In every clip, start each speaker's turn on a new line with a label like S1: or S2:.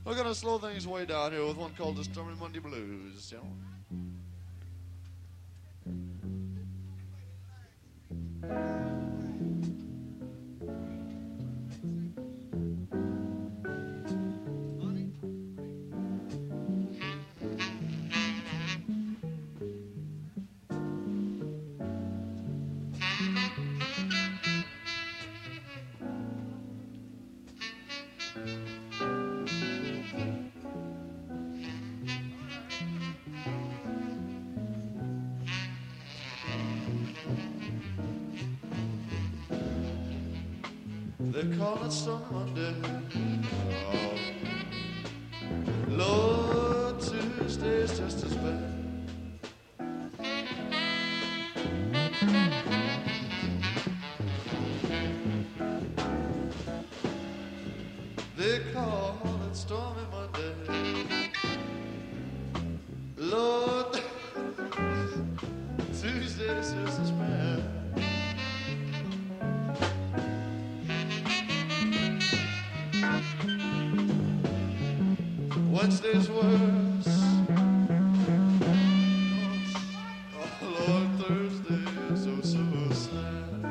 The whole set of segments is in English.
S1: We're gonna slow things way down here with one called the Stormy Monday Blues, you know. They call it Stormy Monday. Oh, Lord, Tuesday's just as bad. They call it Stormy Monday. Lord, Tuesday's just as bad. Wednesday's worse. Oh, Lord, Thursday is oh so sad.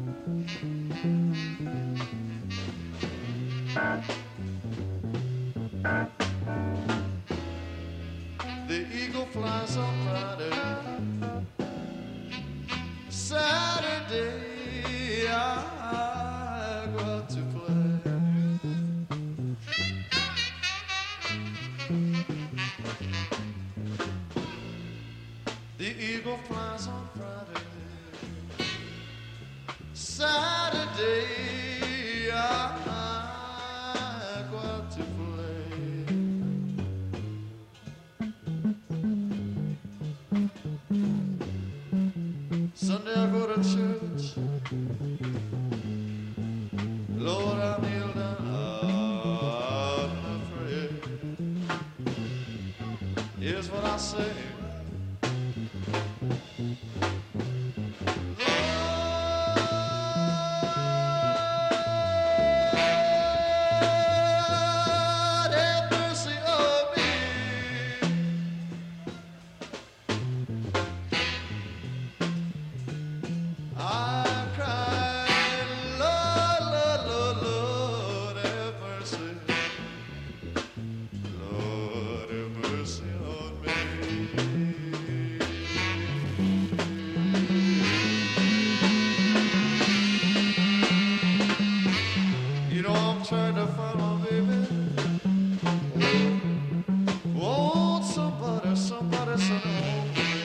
S1: The eagle flies on Friday. Saturday I go out to play. The eagle flies on Friday. Saturday I go out to play. Sunday I go to church. Lord, I kneel down and pray. Here's what I say. Trying to find my baby. Won't somebody send her home to me?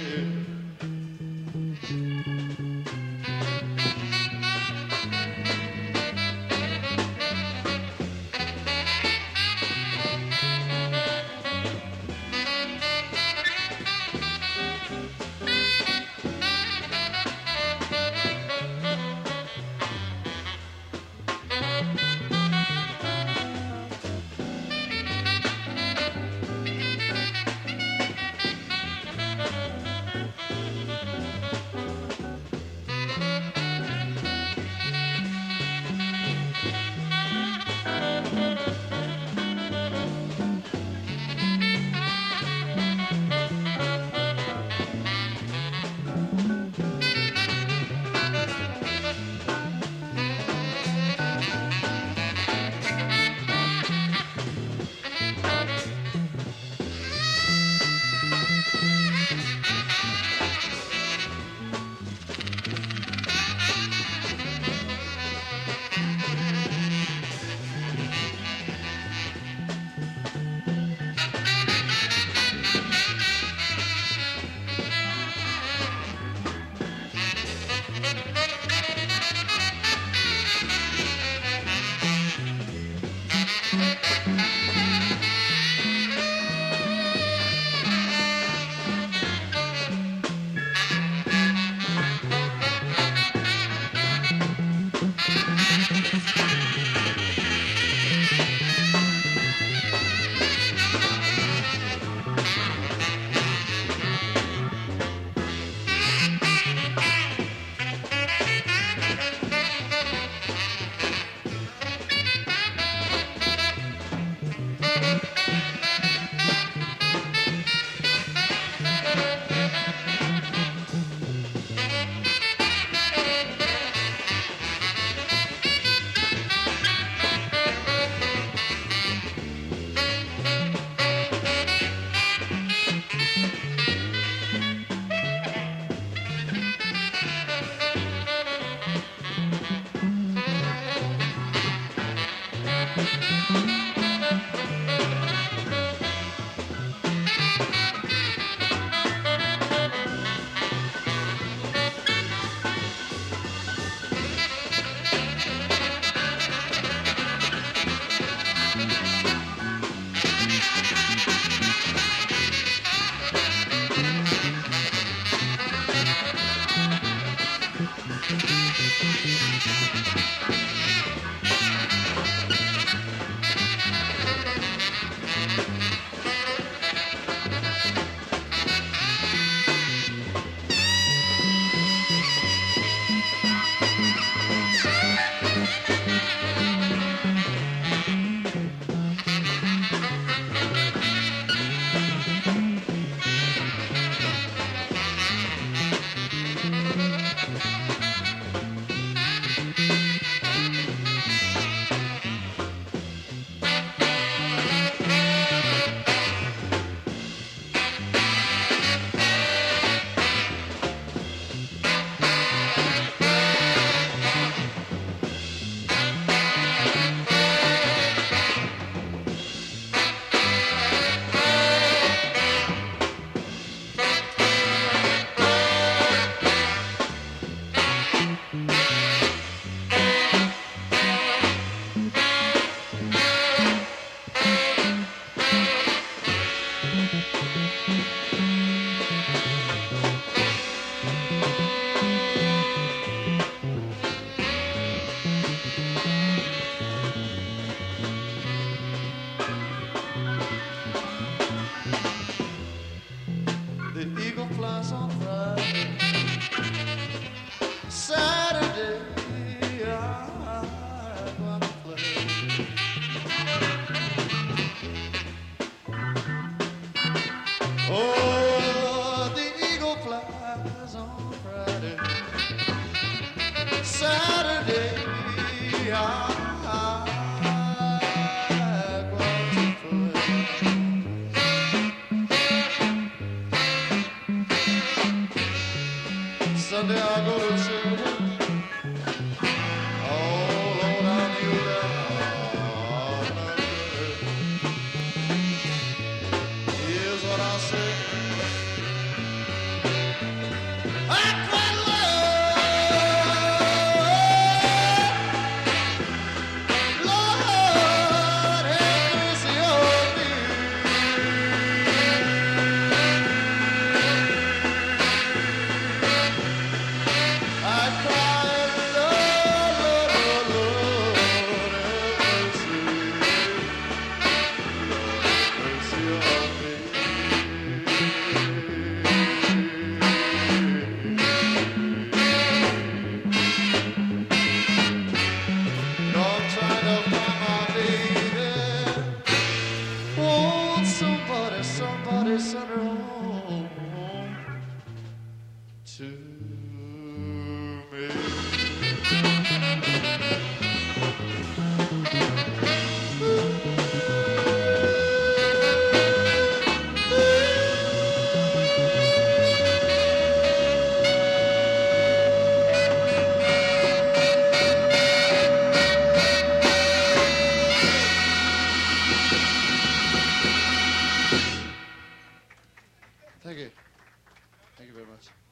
S1: Oh, the eagle flies on Friday, Saturday. I go to play. Sunday I go to church. Oh Lord, I kneel down. Here's what I say. I cried, Lord, Lord, have mercy on me. I cried, Lord, Lord, Lord, have mercy, mercy on me. I'm trying to find my baby. Won't somebody, somebody send her home to me? Thank you. Thank you very much.